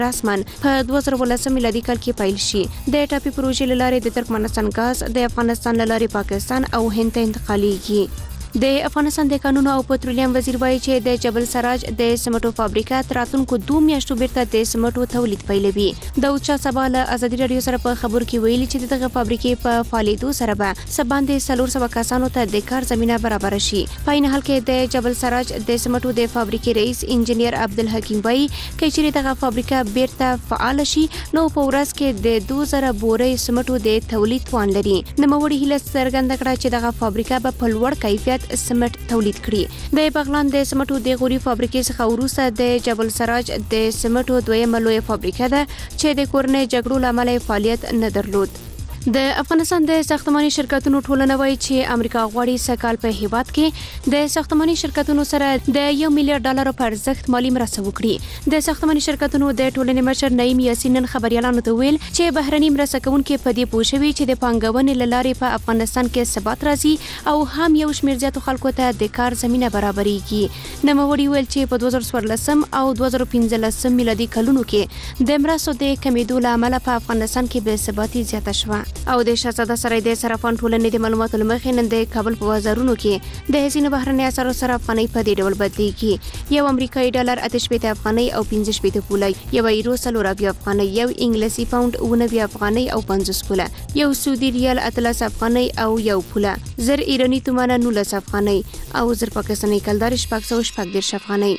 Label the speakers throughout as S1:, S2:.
S1: رسما په 2018 میلادي کال کې پیل شي. د ټاپي پروژې لاره د ترکمنستان غاز د افغانستان لاره پاکستان او هند ته انتقالېږي. د افغانستان د قانون او پټرولیم وزیر وایي چې د جبل سراج د سمټو فابریکه تراتونکو 2 میاشتو بیرته د سمټو تولید پیلوي. د اوچا سبا له ازادي رادیو سره په خبر کې ویلي چې دغه فابریکې په فعالیتو سره به سباندې 400 کسانو ته د کار زمينه برابر شي. په این حال کې د جبل سراج د سمټو د فابریکې رئیس انجنیر عبدالحکیم وایي چې دغه فابریکه بیرته فعال شي نو په ورځ کې د 2000 بورې سمټو د تولید توان لري. نوموړي هیله څرګنده کړه چې دغه فابریکه به په لوړ کیفیت سمټ تولید کړي. د بغلان د سمټو د غوري فابریکې څخه وروسته د جبل سراج د سمټو دویمه لویه فابریکه ده چې د کورنۍ جګړو لامل فعالیت نه درلود. د افغانستان د ساختماني شرکتونو ټولنه وایي چې امریکا غواړي سکهال په هیواد کې د ساختماني شرکتونو سره د $1 میلیارډ په ارزښت مالی مرسته وکړي. د ساختماني شرکتونو د ټولنې مشر نعیم یاسین نن خبريالانو ته ویل چې بهرني مرسته کوونکي په دې پوه شوي چې د پانګونې لارې په افغانستان کې ثبات راځي او هم یو شمېر زیاتو خلکو ته د کار زمينه برابرېږي. نوموړي ویل چې په 2014 او 2015 میلادي کلونو کې د مرستو د کمیدو له امله په افغانستان کې بې ثباتي زیاته شوه. او د شاهزاده سرای د صرافان ټولنې د معلوماتو لمخې نن د کابل په بازارونو کې د هزینو بهرنۍ اسعارو سره افغانۍ په دې ډول بدلېږي. یو امریکایي ډالر 8 افغانۍ او 15 پوله، یو یورو 40 افغانۍ، یو انګلیسي پاوند 19 افغانۍ او 50 پوله، یو سعودي ریال 13 افغانۍ او یو پوله، زر ایرانی تومانه 19 افغانۍ او زر پاکستاني کلدار 640 افغانۍ.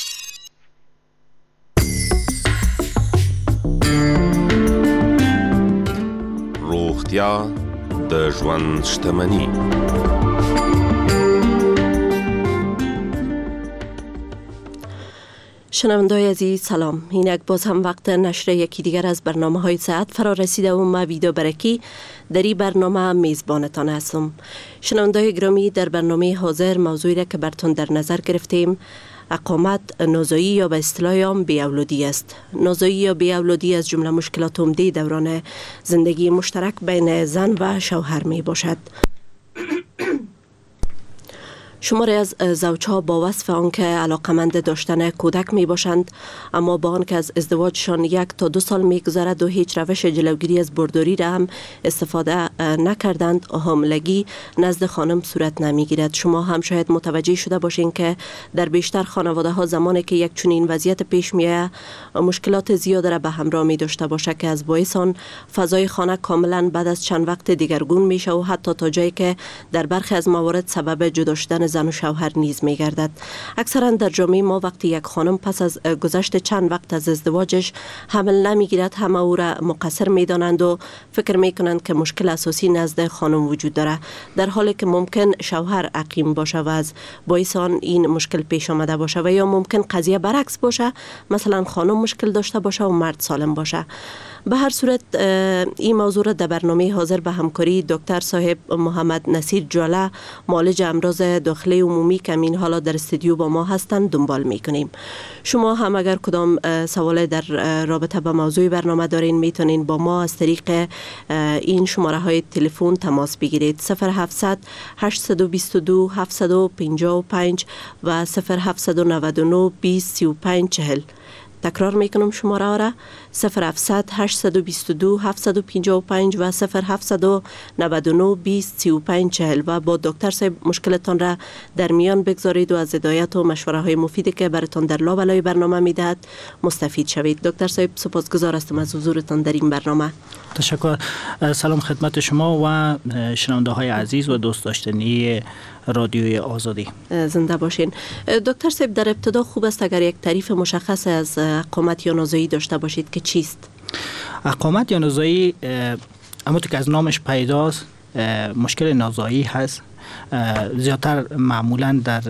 S2: روغتیا د ژوند شتمني.
S3: شنونده‌های عزیز سلام. اینک باز هم وقت نشر یکی دیگر از برنامه‌های ساعت فرا رسیده و من ویدا برکی در این برنامه میزبانتان هستم. شنونده‌های گرامی، در برنامه حاضر موضوعی را که براتون در نظر گرفتیم اقامت، نازایی یا به اصطلاح عام بی‌اولادی است. نازایی یا بی‌اولادی از جمله مشکلات عمده دوران زندگی مشترک بین زن و شوهر می باشد. شماری از زوجها با وصف آنکه علاقمند داشتن کودک می باشند، اما با آنکه از ازدواجشان 1 تا 2 سال می گذرد و هیچ روش جلوگیری از برداری را هم استفاده نکردند، حاملگی نزد خانم صورت نمی گیرد. شما هم شاید متوجه شده باشین که در بیشتر خانواده ها زمانی که یک چنین وضعیت پیش می آید مشکلات زیاد را به همراه می داشته باشه که از باعث آن فضای خانه کاملا بعد از چند وقت دیگرگون می شود و حتی تا جایی که در برخی از موارد سبب جدا شدن زن و شوهر نیز می گردد. اکثرا در جامعه ما وقتی یک خانم پس از گذشت چند وقت از ازدواجش حمل نمی گیرد، همه او را مقصر می دانند و فکر می کنند که مشکل اساسی نزد خانم وجود دارد، در حالی که ممکن شوهر عقیم باشه و از باعث آن این مشکل پیش آمده باشه، و یا ممکن قضیه برعکس باشه، مثلا خانم مشکل داشته باشه و مرد سالم باشه. به هر صورت این موضوع را در برنامه حاضر به همکاری دکتر صاحب محمد نصیر جواله، معالج امراض داخلی عمومی که این حالا در استودیو با ما هستند دنبال میکنیم. شما هم اگر کدام سوال در رابطه با موضوع برنامه دارین میتونین با ما از طریق این شماره های تلفن تماس بگیرید: 0700 822 755 و 0799 20 35 40. تکرار میکنم شماره را: 0700 822 755 و 0799 20 35 40 و با دکتر صاحب مشکلتان را در میان بگذارید و از هدایت و مشوره های مفیدی که براتون در لابلای برنامه میدهد مستفید شوید. دکتر صاحب سپاسگزار هستم از حضورتان در این برنامه.
S4: تشکر. سلام خدمت شما و شنونده های عزیز و دوست داشتنی رادیوی آزادی.
S3: زنده باشین. دکتر صاحب در ابتدا خوب است اگر یک تعریف مشخص از اقامت یا نازایی داشته باشید که چیست؟
S4: اقامت یا نازایی همونطور که از نامش پیداست مشکل نازایی هست. زیادتر معمولا در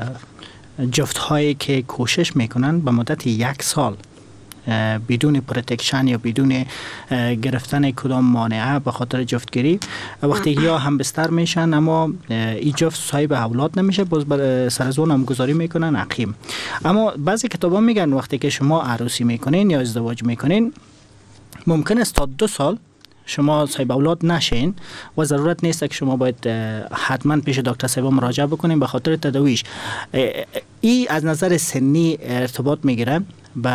S4: جفت هایی که کوشش میکنن به مدت 1 سال بدون پروتکشن یا بدون گرفتن کدام مانعه به خاطر جفتگیری وقتی یا هم بستر میشن اما این جفت صاحب اولاد نمیشه، باز سر از اون هم گذاری میکنن عقیم. اما بعضی کتابا میگن وقتی که شما عروسی میکنین یا ازدواج میکنین ممکن است تا 2 سال شما صاحب اولاد نشین و ضرورت نیست که شما باید حتما پیش دکتر صاحب مراجعه بکنین به خاطر تداویش. این از نظر سنی ارتباط میگیره و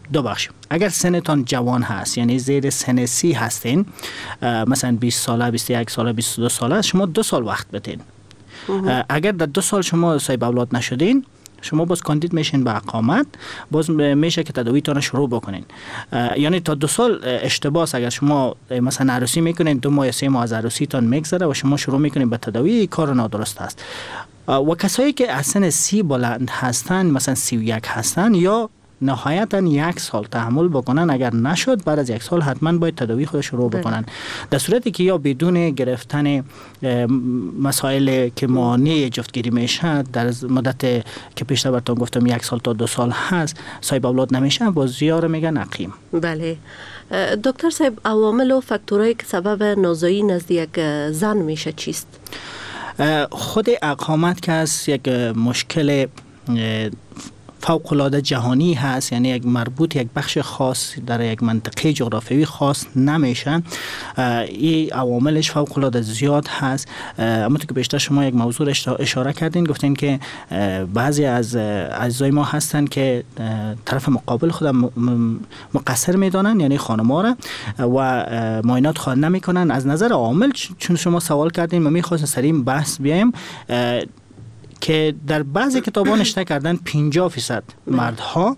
S4: دو بخش. اگر سنتان جوان هست یعنی زیر سن 30 هستین، مثلا 20 ساله، 21 ساله، 22 ساله، شما 2 سال وقت بدین. اگر در 2 سال شما صاحب اولاد نشدین، شما باز کاندید میشین به اقامت، باز میشه که تداویتان شروع بکنین. یعنی تا 2 سال اشتباه، اگر شما مثلا عروسی میکنین 2 ماه یا 3 ماه از عروسیتان میگذره و شما شروع میکنین به تداوی، کار نادرست است. و کسایی که از سن 30 بلند هستن، مثلا 31 هستن، یا نهایتا 1 سال تحمل بکنن، اگر نشد بعد از 1 سال حتما باید تداوی خود شروع بکنن. در صورتی که یا بدون گرفتن مسائل که مانع جفتگیری میشه در مدت که پیشتر براتون گفتم 1 سال تا 2 سال هست، صاحب اولاد نمیشه، باز زیاره میگن عقیم.
S3: بله دکتر صاحب، عوامل و فاکتورایی که سبب نازایی نزد یک زن میشه چیست؟
S4: خود اقامت که از یک مشکل فوق‌العاده جهانی هست، یعنی یک مربوط یک بخش خاص در یک منطقه جغرافیایی خاص نمیشن. این عواملش فوق‌العاده زیاد هست. اما تو که بیشتر شما یک موضوع اشاره کردین، گفتین که بعضی از اعضای ما هستن که طرف مقابل خودم مقصر میدانن، یعنی خانم‌ها را، و معاینات خواهد نمیکنن. از نظر عامل چون شما سوال کردین، من می‌خواستم سریع بحث بیایم که در بعضی کتابان نشته کردن 50% مردها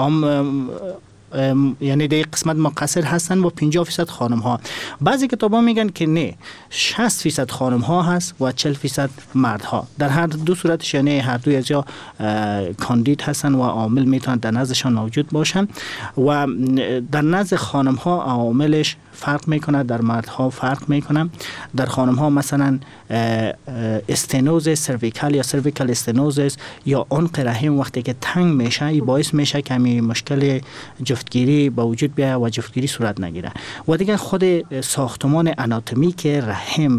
S4: یعنی در قسمت مقصر هستن و 50% خانم ها. بعضی کتابا میگن که نه، 60% خانم ها هست و 40% مرد ها. در هر دو صورتش یعنی هر دوی از یا کاندید هستن و عامل میتونن در نزدشان موجود باشن و در نزد خانم ها عاملش فرق میکنه، در مردها فرق میکنه. در خانم ها مثلا استنوز سرویکال یا سرویکال استنوزس یا عنق رحم وقتی که تنگ میشه، این باعث میشه که می مشکل جفتگیری با وجود بیاید و جفتگیری صورت نگیره. و دیگه خود ساختمان آناتومیک رحم،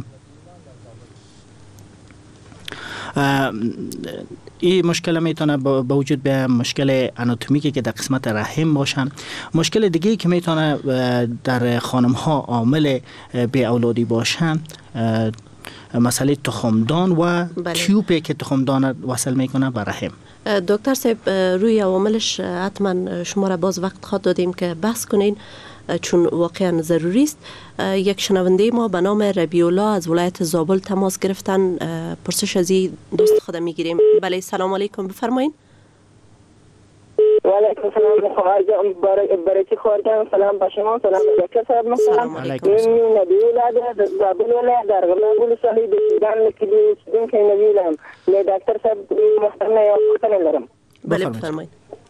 S4: این مشکل میتونه با وجود به مشکل آناتومیکی که در قسمت رحم باشن. مشکل دیگه که میتونه در خانم ها عامل بی اولادی باشن، مسئله تخمدان و تیوبی که تخمدان وصل میکنه به رحم.
S3: دکتر صاحب، روی عواملش حتما شما را باز وقت خواهد دادیم که بحث کنین چون واقعا ضروری است. یک شنونده ما به نام ربیع‌الله از ولایت زابل تماس گرفتن، پرسش از این دوست خودم میگیریم. بله سلام علیکم، بفرمایید.
S5: و علیکم سلام خواهرجان، برای خواهرجان سلام با شما، سلام دکتر صاحب.
S3: سلام
S5: علیکم. نبی‌الله زابل ولایت در غلام صالح دشیدن که که نبی‌الله دکتر صاحب محترم یا پختن لرم.
S3: بله بفرمایید.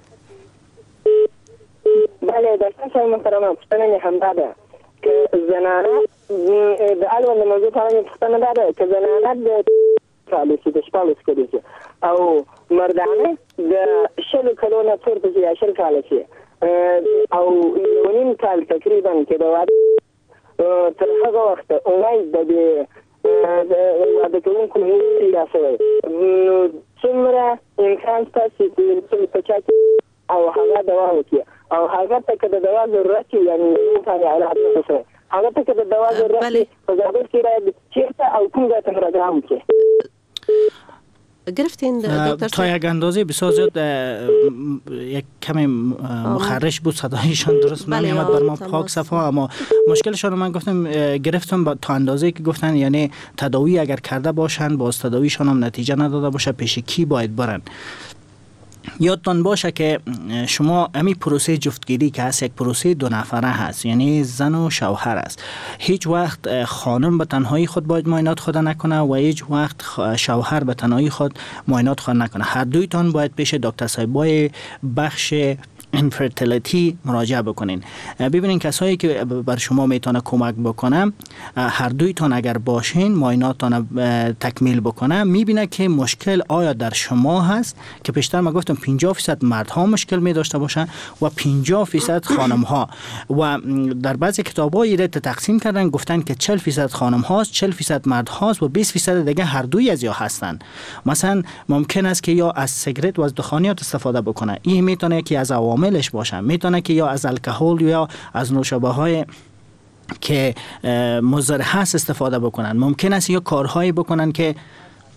S5: بله دکتر صاحب محترم، پختن هم داده که زنانه به علاوه موضوع تمام پختن داده که زنانه پالیسی د شپالیس کړي او مردانه د شل کلونه تر د شل کال شي او نیم کال تقریبا کې د تر هغه وخت اونۍ د کوونکو یا سوي څومره امکان تاسو د پچات او هغه دوا وکړي او هغه ته که د دوا ضرورت یعنی په علاج وکړي، هغه ته که د دوا ضرورت په ځابل کې راځي چیرته او کوم ځای ته راځم کې
S3: گرفتین دکتر
S4: تا یک اندازه بسیار زیاد یک کمی مخرش بود، صدایشان درست نمیامد بر ما پاک صفا، اما مشکلشان رو من گفتم گرفتم تا اندازه که گفتن یعنی تداوی اگر کرده باشن باز تداویشان هم نتیجه نداده باشه پیش کی باید برن. یادتان باشه که شما امی پروسه جفتگیری که هست یک پروسه 2 نفره هست، یعنی زن و شوهر است. هیچ وقت خانم به تنهایی خود باید معاینات خود نکنه و هیچ وقت شوهر به تنهایی خود معاینات خود نکنه. هر دویتان باید پیش دکتر صاحبای بخش انفرتیلیتی مراجعه بکنین. ببینین کسایی که بر شما میتونه کمک بکنه، هر دویتان اگر باشین معایناتتان تکمیل بکنه، میبینه که مشکل آیا در شما هست که پیشتر ما گفتم 50% مردها مشکل می داشته باشن و 50% خانم ها، و در بعضی کتاب‌ها ایره تقسیم کردن گفتن که 40% خانم هاست، 40% مرد هاست و 20% دیگه هر دوی از یا هستن. مثلا ممکن است که یا از سیگرت و از دخانیات استفاده بکنه، این میتونه که از عواملش باشه، میتونه که یا از الکل یا از نوشابه های که مضر هست استفاده بکنن، ممکن است یا کارهایی بکنن که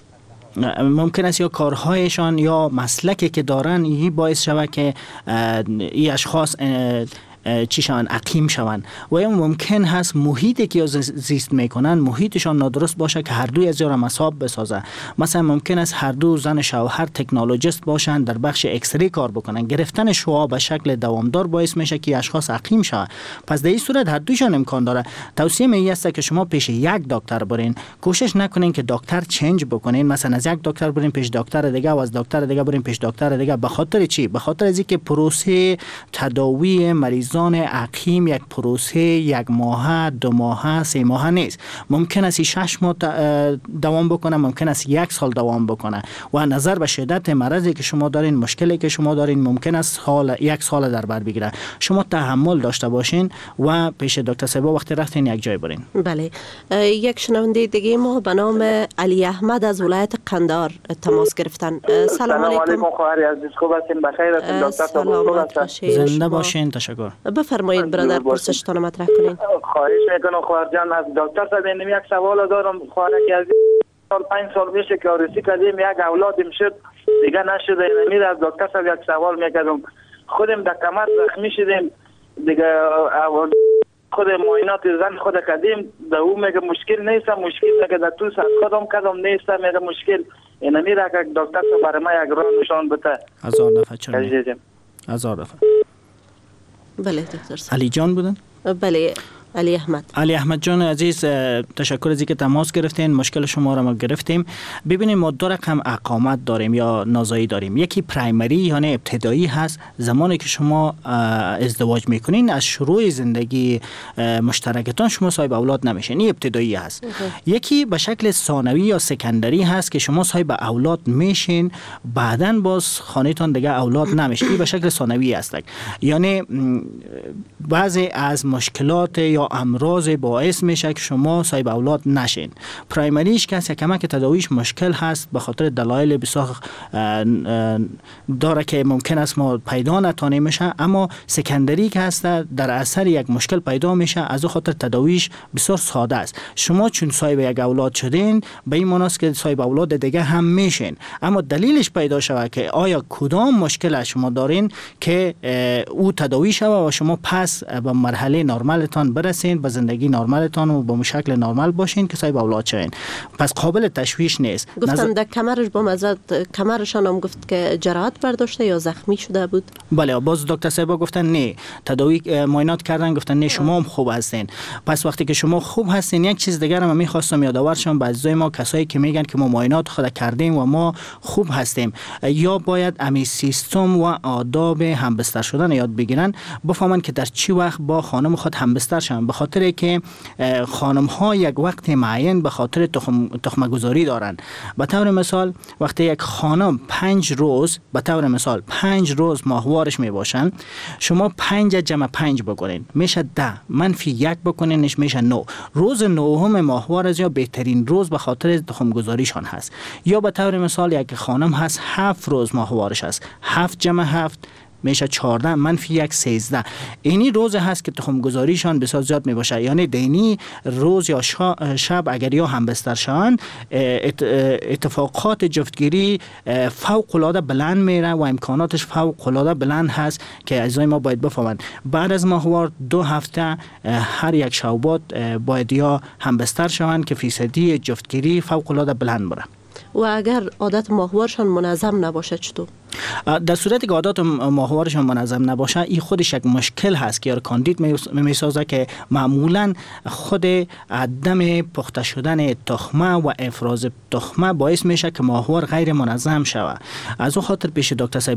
S4: ممکن است یا کارهایشان یا مسلکی که دارن این باعث شود که این اشخاص چی شوند، عقیم شوند. و یا ممکن هست محیطی که زیست میکنن محیطشان نادرست باشه که هر دوی از یا مصاب بسازه. مثلا ممکن است هر دو زن شوهر تکنولوژیست باشند، در بخش اکسری کار بکنن، گرفتن شعاع به شکل دوامدار باعث میشه که اشخاص عقیم شوند. پس در این صورت هر دویشان امکان داره. توصیه می است که شما پیش یک دکتر برین، کوشش نکنین که دکتر چنج بکنین، مثلا از یک دکتر برین پیش دکتر دیگه و از دکتر دیگه برین پیش دکتر دیگه. به خاطر چی؟ به خاطر از اینکه پروسه تداوی مریضان عقیم یک پروسه 1 ماه 2 ماه 3 ماه نیست. ممکن است 6 ماه دوام بکنه، ممکن است 1 سال دوام بکنه و نظر به شدت مرضی که شما دارین، مشکلی که شما دارین، ممکن است 1 سال در بر بگیره. شما تحمل داشته باشین و پیش دکتر صاحبا وقتی رفتین یک جای برین.
S3: بله. یک شنونده دیگه ما به نام علی احمد از ولایت قندهار تماس گرفتن. سلام علیکم.
S6: خواهر عزیز، خوب هستین؟ بخیر هستین؟ دکتر صاحب
S4: زنده باشین. تشکر.
S3: بفرمایید برادر، پرسشتان مطرح کنین.
S6: خواهش میکنم خواهر جان. از دکتر صاحب یک سوال دارم. خواهر که از 5 سال میشه که آرزو کردیم یک اولادیم شد، دیگه نشده. امید از دکتر صاحب یک سوال میکردم. خودم در کمر زخمی شدیم دیگه، خود معاینات زن خود کردیم، در او میگه مشکل نیست، مشکل میگه در تو سر کدام نیست، میگه مشکل اینا میره که دکتر صاحب برای ما یک راه نشان بده.
S4: هزار دفعه چرا؟ هزار دفعه.
S3: بله دکتر صاحب.
S4: علی جان بودن؟
S3: بله علی احمد جان عزیز، تشکر از اینکه تماس گرفتین. مشکل شما را ما گرفتیم. ببینید ما 2 رقم اقامت داریم یا نازایی داریم. یکی پرایمری یعنی ابتدایی هست، زمانی که شما ازدواج میکنین از شروع زندگی مشترکتان شما صاحب اولاد نمیشین، این ابتدایی هست. یکی به شکل ثانوی یا سکندری هست که شما صاحب اولاد میشین، بعداً باز خانه‌تان دیگه اولاد نمیشه. این به شکل ثانوی هست. یعنی بعضی از مشکلات یا امراض باعث میشه که شما صاحب اولاد نشین. پرایمریش که کمک تداویش مشکل هست به خاطر دلایل بسیار داره که ممکن است ما پیدا نتونیم میشه، اما سکندری که هست در اثر یک مشکل پیدا میشه، از او خاطر تداویش بسیار ساده است. شما چون صاحب یک اولاد شدین به این معنی است که صاحب اولاد دیگه هم میشین، اما دلیلش پیدا شود که آیا کدام مشکل شما دارین که او تداوی شود و شما پس به مرحله نرمالتان برسین، به زندگی نرمالتان و به شکل نرمال باشین که صاحب اولاد شوین. پس قابل تشویش نیست. گفتن در کمرش با مزد کمرشان هم گفت که جراحت برداشته یا زخمی شده بود.
S4: بله، باز دکتر صاحب گفتن نه، تداوی معاینات کردن گفتن نه شما هم خوب هستین. پس وقتی که شما خوب هستین، یک چیز دیگر هم می‌خواستم یادآور شم به عزیزای ما، کسایی که میگن که ما معاینات خود کردیم و ما خوب هستیم، یا باید امی سیستم و آداب همبستر شدن یاد بگیرن، بفهمن که در چی وقت با خانم خود همبستر شون. به خاطر که خانم ها یک وقت معین به خاطر تخم گذاری دارن. به طور مثال وقتی یک خانم 5 روز به طور مثال 5 روز ماهوارش می باشن، شما 5 جمع 5 بکنین میشه 10، منفی 1 بکنینش میشه 9. روز 9 ماهوار از یا بهترین روز به خاطر تخم گذاریشان هست. یا به طور مثال یک خانم هست 7 روز ماهوارش هست، 7 جمع 7 میشه 14، منفی 1 13. اینی روز هست که تخم گذاریشان بسیار زیاد می باشه. یعنی دینی روز یا شب اگر یا همبستر شوند، اتفاقات جفتگیری فوق العاده بلند میره و امکاناتش فوق العاده بلند هست که عزیزای ما باید بفهمند. بعد از ماهوار 2 هفته هر یک شوبات باید یا همبستر شوند که فیصدی جفتگیری فوق العاده بلند بره.
S3: و اگر عادت ماهوارشان منظم نباشه چطور؟
S4: در صورتی که عادت ماهوارشان منظم نباشه، این خودش یک مشکل هست که کاندید میسازه که معمولا خود عدم پخته شدن تخمه و افراز تخمه باعث میشه که ماهوار غیر منظم شود. از اون خاطر پیش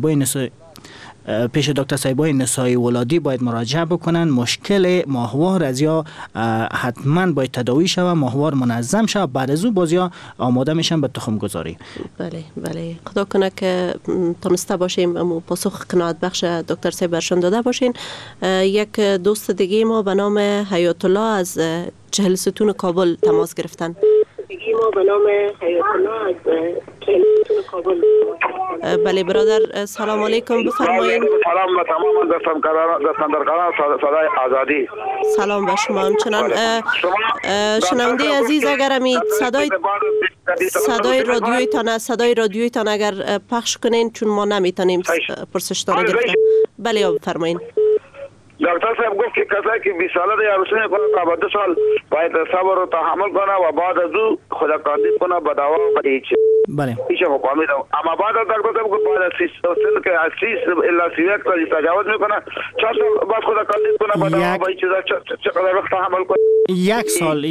S4: دکتر صاحبای نسایی ولادی باید مراجعه بکنن. مشکل ماهوار از یا حتما باید تداوی شود، ماهوار منظم شود، بعد از او باز یا آماده میشن به تخم گذاری.
S3: بله خدا کنه که تونسته باشیم پاسخ قناعت بخش دکتر صاحب برشان داده باشین. یک دوست دیگه ما به نام حیات الله از چهلستون کابل تماس گرفتن. بله برادر، سلام علیکم، بفرمایید.
S7: سلام به تمام دستاندرکاران صدای آزادی.
S3: سلام به شما. همچنان شنونده عزیز اگر امید صدای رادیویتان اگر پخش کنین چون ما نمیتونیم پرسشتان گرفتن. بله بفرمایید.
S7: دکتر صاحب گفت که کسایی که 20 ساله دی عروسی میکنه تا بعد 2 سال باید صبر و تحمل کنه و بعد از او خدا کاندید کنه به دوا و هیچ.
S4: بله.
S7: هیچ فهمیدم. اما بعد از دکتر صاحب گفت بعد از 30 سال که از 30 الا 31 سال تجاوز میکنه 4 سال بعد خدا کاندید کنه به دوا و هیچ چقدر وقت تحمل کنه؟ 1 سال.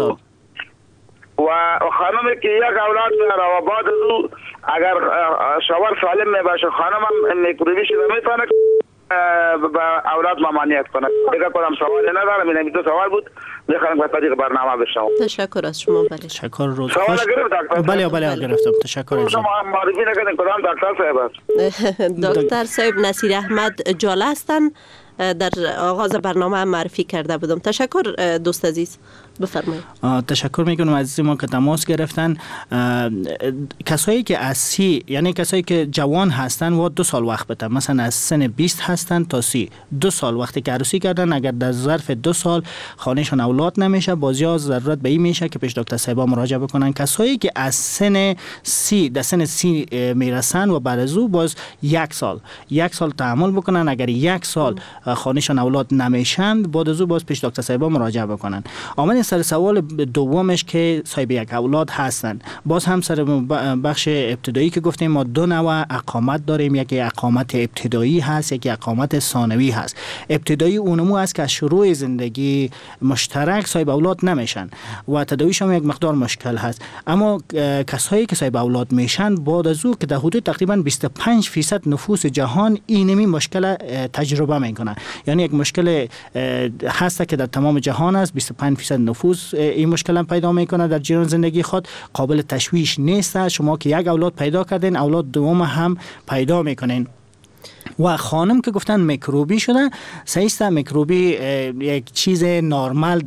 S7: و خانمی که یک اولاد میاره و بعد از او اگر شوهر سالم میباشه خانم هم میکروبی شده میتونه با اولاد ممانعت کنه. دیگه کدام سوالی ندارم. این 2 سوال بود. میخوام به طریق برنامه بشنوم.
S3: تشکر از شما. بله.
S4: تشکر. روز
S7: خوش.
S4: بله گرفتم. تشکر از
S7: شما. معرفی نکردین کدام دکتر صاحب است؟
S3: دکتر صاحب نصیر احمد جاله هستند. در آغاز برنامه معرفی کرده بودم. تشکر دوست عزیز. بفرمایید.
S4: تشکر میکنم عزیز ما که تماس گرفتن. کسایی که از 30 یعنی کسایی که جوان هستن و 2 سال وقت بده، مثلا از سن 20 هستن تا 30 2 سال وقتی که عروسی کردن، اگر در ظرف 2 سال خانهشون اولاد نمیشه، بازی ضرورت به این میشه که پیش دکتر صاحب مراجعه بکنن. کسایی که از سن 30 در سن 30 میرسن و بعد از او باز 1 سال تحمل بکنن، اگر 1 سال خانهشون اولاد نمیشند بعد از او باز پیش دکتر صاحب مراجعه بکنن. آمد سر سوال دومش که صاحب یک اولاد هستن، باز هم سر بخش ابتدایی که گفتیم ما 2 نوع اقامت داریم، یکی اقامت ابتدایی هست، یکی اقامت ثانوی هست. ابتدایی اونمو است که از شروع زندگی مشترک صاحب اولاد نمیشن و تداویش هم یک مقدار مشکل هست. اما کسایی که صاحب اولاد میشن بعد از او که در حدود تقریبا 25% نفوس جهان اینمی مشکل تجربه میکنن، یعنی یک مشکل هست که در تمام جهان است. 25% نفوس این مشکل هم پیدا میکنه در جریان زندگی خود. قابل تشویش نیست. شما که یک اولاد پیدا کردین اولاد دوم هم پیدا میکنین. و خانم که گفتن میکروبی شده، صحیح میکروبی یک چیز نرمال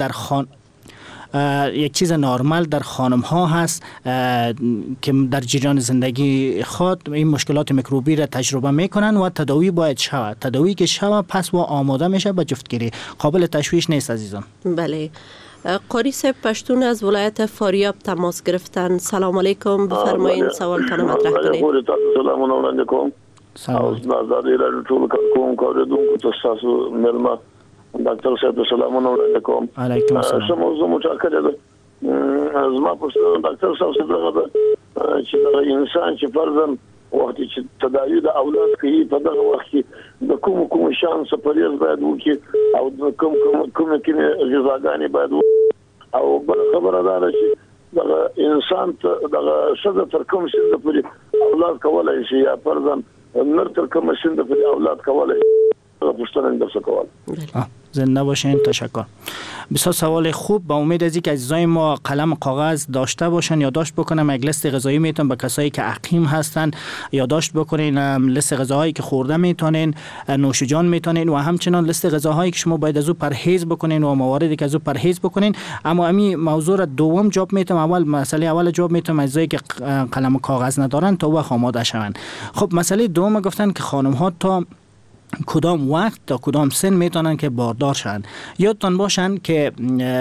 S4: در خانم ها هست که در جریان زندگی خود این مشکلات میکروبی را تجربه میکنن و تداوی باید شود. تداوی که شود پس و آماده میشه به جفتگیری. قابل تشویش نیست عزیزان.
S3: بله. قاری صاحب پشتون از ولایت فاریاب تماس گرفتن. سلام علیکم، بفرمایید سوالتان مطرح کنید.
S8: سلام علیکم. از نظر را ټول کوم کوریدونکو تاسو ملما ډاکټر صاحب سلام علیکم.
S4: علیکم السلام.
S8: څه موضوع متأکد ده از ما پرسیدم ډاکټر صاحب څخه چې انسان چې فرضاً وخت چې تداوی د اولاد کوي په دغه وخت کې د کوم شانس پرېز باید وکړي او د کوم غذاګانې باید او بل خبره ده چې دغه انسان دغه شذ تر کوم سن پورې اولاد کولای شي یا فرضاً نر تر کوم سن پورې اولاد کولای پوښتنه درڅ کول.
S4: زنده باشین. تشکر. بسیار سوال خوب. با امید از اینکه عزیزای ما قلم کاغذ داشته باشن یادداشت بکنم. یک لیست غذایی میتون به کسایی که عقیم هستن یادداشت بکنین. لیست غذاهایی که خورده میتونین، نوشجان میتونین و همچنان لیست غذاهایی که شما باید از او پرهیز بکنین و مواردی که از او پرهیز بکنین. اما امی موضوع را دوم جواب میتم. اول جواب میتم عزیزایی که قلم کاغذ ندارن تا وقت آماده شون. خب مسئله دوم گفتن که خانم ها تا کدام وقت تا کدام سن میتونن که باردار شن. یادتان باشن که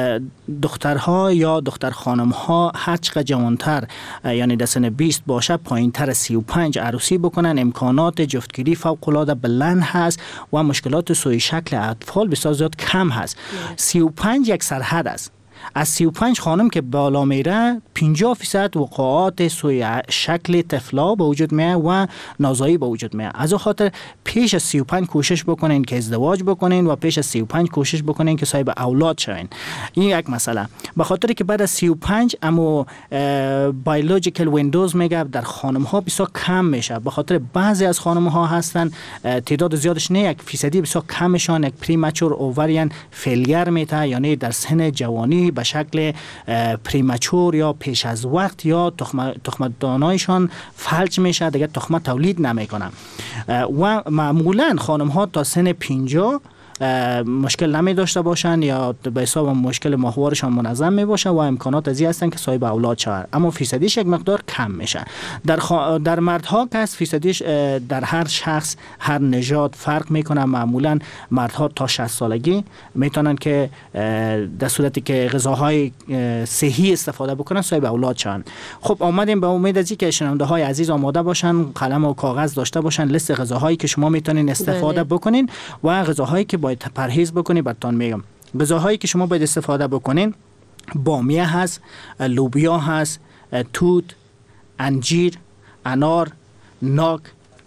S4: دخترها یا دختر خانم ها هر چقدر جوانتر یعنی در سن 20 باشه پایینتر 35 عروسی بکنن. امکانات جفتگیری فوق العاده بلند هست و مشکلات سوی شکل اطفال بسیار زیاد کم هست. 35 یک سرحد است. از 35 خانم که بالا میره 50% وقوعات سوی شکل طفلا به وجود میاد و نازایی به وجود میاد. از اون خاطر پیش از 35 کوشش بکنین که ازدواج بکنین و پیش از 35 کوشش بکنین که صاحب اولاد شوین. این یک مسئله. به خاطر که بعد از 35 اما بایولوژیکال ویندوز میگه در خانم ها بسیار کم میشه. به خاطر بعضی از خانم ها هستن تعداد زیادش نه 1% بسیار کمشان یک پریمچور اووریان فیلیر میته، یعنی در سن جوانی به شکل پریمچور یا پیش از وقت یا تخمه دانایشان فلج میشه، دیگه تخمه تولید نمیکنن. و معمولا خانم ها تا سن 50 مشکل نمی داشته باشند یا به حساب مشکل ماهوارشان منظم می باشه و امکانات ازی هستند که صاحب اولاد شوند، اما فیصدیش یک مقدار کم میشه. در مردها که از فیصدیش در هر شخص هر نژاد فرق میکنه. معمولا مردها تا 60 سالگی میتونن که در صورتی که غذاهای صحی استفاده بکنن صاحب اولاد شوند. خب آمدیم به امید از اینکه شنونده های عزیز آماده باشن، قلم و کاغذ داشته باشن، لیست غذاهایی که شما میتونین استفاده بکنین و غذاهایی که باید پرهیز بکنین براتون میگم. غذاهایی که شما باید استفاده بکنین بامیه هست، لوبیا هست، توت، انجیر، انار، ناک،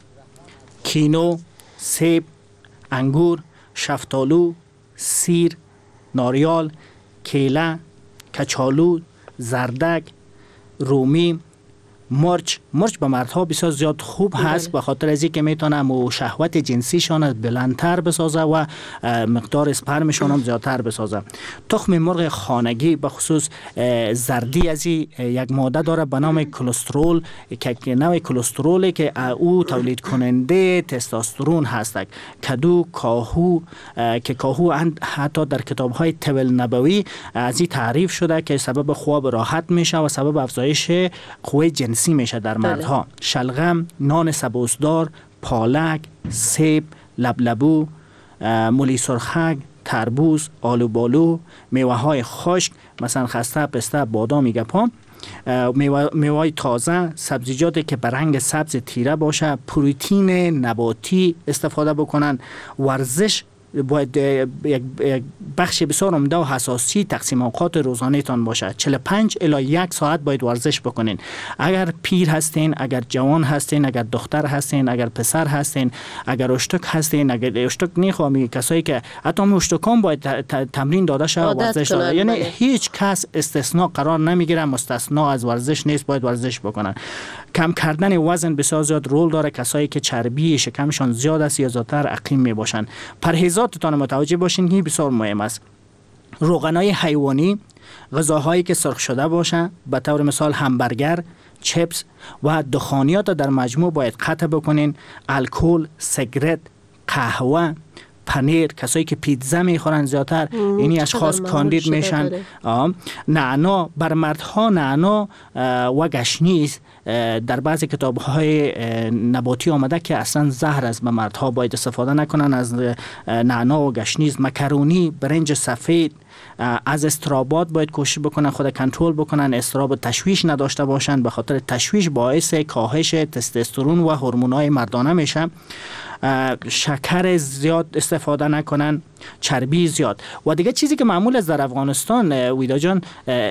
S4: کینو، سیب، انگور، شفتالو، سیر، ناریال، کیله، کچالو، زردک، رومی، مرچ به مردها بسیار زیاد خوب هست به خاطر از اینکه میتونه شهوت جنسیشان بلندتر بسازه و مقدار اسپرمشان هم زیادتر بسازه. تخم مرغ خانگی به خصوص زردی از یک ماده داره به نام کلسترول که نوع کلسترولی که او تولید کننده تستوسترون هست. کدو، کاهو که کاهو حتی در کتاب‌های طب نبوی از این تعریف شده که سبب خواب راحت میشه و سبب افزایش قوه جنسی میشه در مردها. شلغم، نان سبوسدار، پالک، سیب، لبلبو، مولی سرخک، تربوز، آلوبالو، میوه های خشک مثلا خسته، پسته، بادام، گپا، میوه تازه، سبزیجاتی که به رنگ سبز تیره باشه، پروتئین نباتی استفاده بکنن. ورزش باید یک بخش بسیار عمده و حساسی تقسیم اوقات روزانه تان باشه. 45 الی 1 ساعت باید ورزش بکنین. اگر پیر هستین، اگر جوان هستین، اگر دختر هستین، اگر پسر هستین، اگر اشتک هستین، اگر اشتک نیخوام، کسایی که حتی اشتکان باید تمرین داده شه ورزش داده. یعنی هیچ کس استثناء قرار نمیگیره، مستثنا از ورزش نیست، باید ورزش بکنن. کم کردن وزن بسیار زیاد رول داره. کسایی که چربی شکمشان زیاد است یا زیادتر عقیم میباشن. پرهیزاتتان متوجه باشین که بسیار مهم است. روغنای حیوانی، غذاهایی که سرخ شده باشه، به طور مثال همبرگر، چپس و دخانیات در مجموع باید قطع بکنین. الکل، سیگرت، قهوه، پنیر، کسایی که پیتزا میخورن زیادتر اینی اشخاص کاندید میشن. نعنا، بر مردها نعنا و گشنیز در بعضی کتاب‌های نباتی آمده که اصلا زهر است، به مردها باید استفاده نکنن از نعنا و گشنیز. مکرونی، برنج سفید، از استرابات باید کوشش بکنن خود کنترل بکنن، استراب تشویش نداشته باشن، به خاطر تشویش باعث کاهش تستوسترون و هورمون‌های مردانه میشه. شکر زیاد استفاده نکنن، چربی زیاد. و دیگه چیزی که معمول است در افغانستان ویدا جان،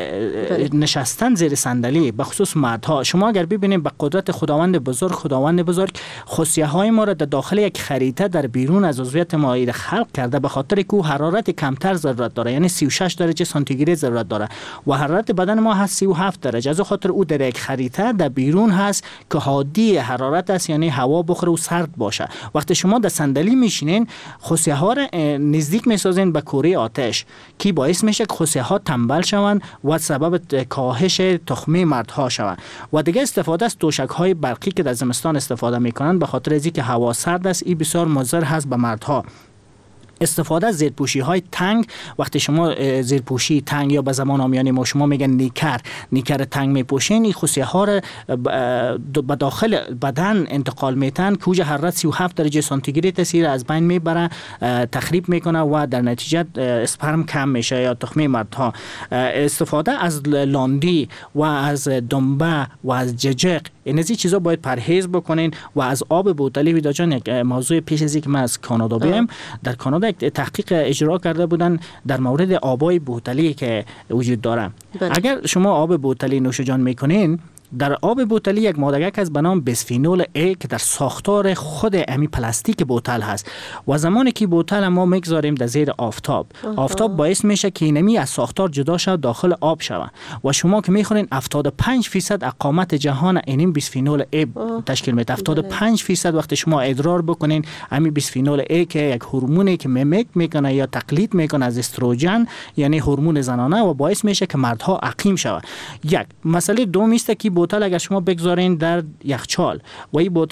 S4: نشستن زیر صندلی به خصوص مردها. شما اگر ببینید به قدرت خداوند بزرگ خصیه های ما را در داخل یک خریطه در بیرون از عضویت ما خلق کرده، به خاطر که حرارت کمتر ضرورت داره، یعنی 36 درجه سانتیگراد ضرورت داره و حرارت بدن ما هست 37 درجه. از خاطر او در یک خریطه در بیرون هست که هادی حرارت است، یعنی هوا بخوره و سرد باشه. وقتی شما در صندلی میشینین، خصیه ها را نزدیک میسازین به کوره آتش که باعث میشه که خصیه ها تنبل شوند و سبب کاهش تخمه مردها شوند. و دیگه استفاده از توشک های برقی که در زمستان استفاده میکنن به خاطر از اینکه هوا سرد است، این بسیار مضر هست به مردها. استفاده از زیرپوشی های تنگ، وقتی شما زیرپوشی تنگ یا به زمان عامیانه ما شما میگن نیکر تنگ میپوشین، این خصیه ها را به داخل بدن انتقال میتن که اوج حرارت 37 درجه سانتیگراد تاثیر از بین میبره، تخریب میکنه و در نتیجه اسپرم کم میشه یا تخمه مردها. استفاده از لاندی و از دنبه و از ججق، این از این چیزا باید پرهیز بکنین. و از آب بوتلی ویدا جان، یک موضوع پیش از اینکه من از کانادا بیام، در کانادا یک تحقیق اجرا کرده بودن در مورد آبای بوتلی که وجود داره. اگر شما آب بوتلی نوش جان میکنین، در آب بوتلی یک ماده‌ای که به نام بیسفینول A که در ساختار خود امی پلاستیک بوتل هست و زمانی که بوتل ما میگذاریم در زیر آفتاب باعث میشه که اینمی از ساختار جدا شود، داخل آب شود و شما که میخورین 75% اقامت جهان این بیسفینول A تشکیل میده. 75% وقتی شما ادرار بکنین، امی بیسفینول A که یک هورمونی که میمیک میکنه یا تقلید میکنه از استروژن، یعنی هورمون زنانه، و باعث میشه که مردها عقیم شود. یک مسئله دوم است که بوتل اگر شما بگذارین در یخچال و این بوتل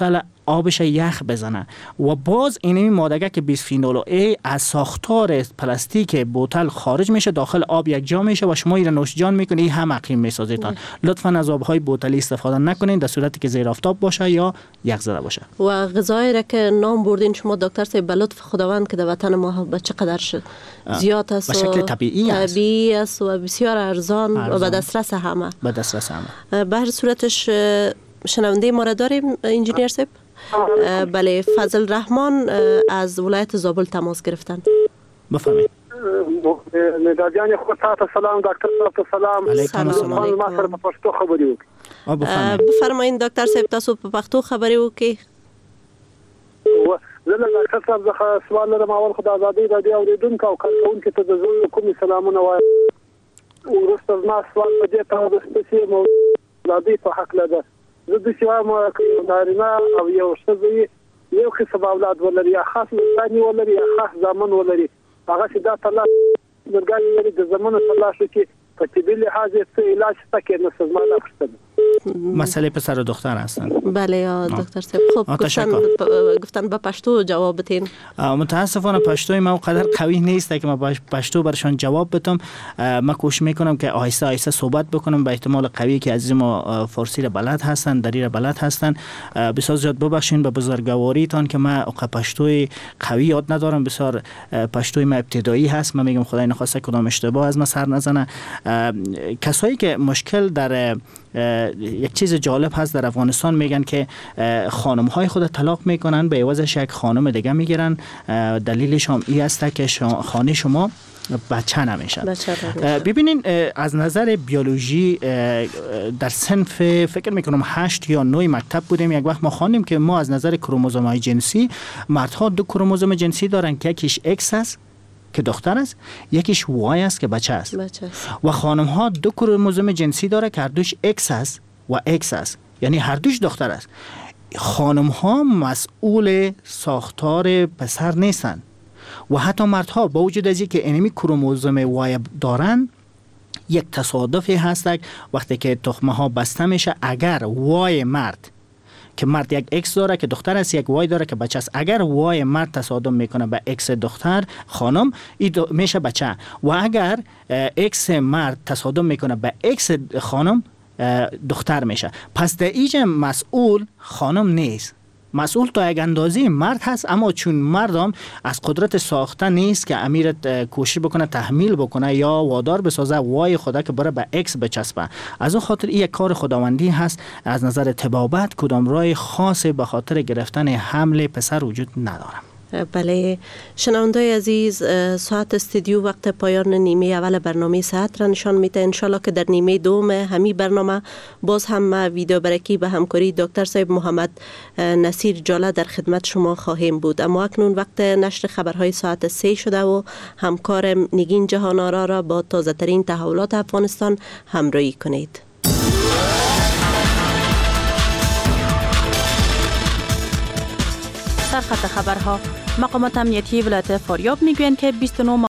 S4: آبش یخ بزنه و باز این ماده که بیسفینول ای از ساختار پلاستیک بوتل خارج میشه، داخل آب یک جا میشه و شما این نوش جان میکنید، هم عقیم میسازیدان. لطفا از آبهای بوتلی استفاده نکنین در صورتی که زیر آفتاب باشه یا یخ زده باشه. و
S3: غذایی را که نام بردین شما دکتر صاحب، به لطف خداوند که در وطن ما به چقدر زیاد است، به شکل طبیعی است و بسیار ارزان و به دسترس همه. به هر صورتش شنونده ما را داریم انجینیر صاحب؟ بله، فضل رحمان از ولایت زابل تماس گرفتند.
S4: بفرمایید.
S9: نداجان خود تاسو سلام، دکتر صاحب سلام.
S4: علیکم السلام.
S9: ما سره په پښتو خبرې
S3: وکړو. بفرمایئ ډاکټر صاحب، تاسو په پښتو خبرې وکړئ.
S9: زه له ډاکټر صاحب څخه سوال لرم. اول خو د ازادۍ رادیو اوریدونکو او کارکونکو ته د زړه کومې سلامونه وایم. وروسته زما سوال په دې تړاو دی چې ازادۍ په حق لده. زه د سیوام نارینه او یو ښځه یو قسم اولاد ولري، یا خاص ځاني ولري یا خاص ځامن ولري، هغه چې دا طلاق درګانې لري د زمانه طلاق کې په طبي لحاظ څه علاج شته که نه سازمان اخیستل؟
S4: مسئله پسر و دختر هستند.
S3: بله یا دکتر صاحب. خب گفتن به پشتو جواب بتین.
S4: متاسفانه پشتوی ما قدر قوی نیست که ما پشتو برشان جواب بتم. من کوشش میکنم که آهسته آهسته صحبت بکنم. به احتمال قوی که عزیز ما فارسی را بلد هستند، دری را بلد هستند، بسیار زیاد ببخشین به بزرگواریتان که من پشتوی قوی یاد ندارم. بسیار پشتوی ما ابتدایی هست. من میگم خدای نخواسته کدام اشتباه از ما سر نزنه. کسایی که مشکل در یک چیز جالب هست در افغانستان، میگن که خانم های خود طلاق میکنن، به عوضش یک خانم دیگه میگیرن. دلیلش هم این است که خانه شما بچه نمیشه. ببینین از نظر بیولوژی در صنف فکر میکنم 8 یا 9 مکتب بودیم. یک وقت ما خواندیم که ما از نظر کروموزوم‌های جنسی مردها 2 کروموزوم جنسی دارن که یکیش X است که دختر است، یکیش وای است که بچه است. و خانم ها 2 کروموزوم جنسی داره که هر دوش X است و X است، یعنی هر دوش دختر است. خانم ها مسئول ساختار پسر نیستن و حتی مردها با وجود از اینکه انمی کروموزوم وای دارن، یک تصادفی هست وقتی که تخمه ها بسته میشه، اگر وای مرد که مرد یک X داره که دختر است، یک وای داره که بچه است، اگر وای مرد تصادم میکنه به X دختر خانم، این میشه بچه. و اگر X مرد تصادم میکنه به X خانم، دختر میشه. پس در اینجا مسئول خانم نیست، مسئول تا یک اندازه مرد هست، اما چون مردم از قدرت ساخته نیست که امیر کوشش بکنه تحمیل بکنه یا وادار بسازه وای خدا که بره به X بچسبه. از اون خاطر این یک کار خداوندی هست. از نظر طبابت کدام راه خاصی به خاطر گرفتن حمل پسر وجود نداره.
S3: بله شنوندای عزیز، ساعت استودیو وقت پایان نیمه اول برنامه ساعت را نشان میده. انشالله که در نیمه دوم همین برنامه باز هم ویدیو برکی به همکاری دکتر صاحب محمد نصیر جاله در خدمت شما خواهیم بود. اما اکنون وقت نشر خبرهای ساعت 3 شده و همکار نگین جهانارا را با تازه ترین تحولات افغانستان همراهی کنید.
S10: سرخط خبرها. مقامات امنیتی ولایت فاریاب میگویند که 29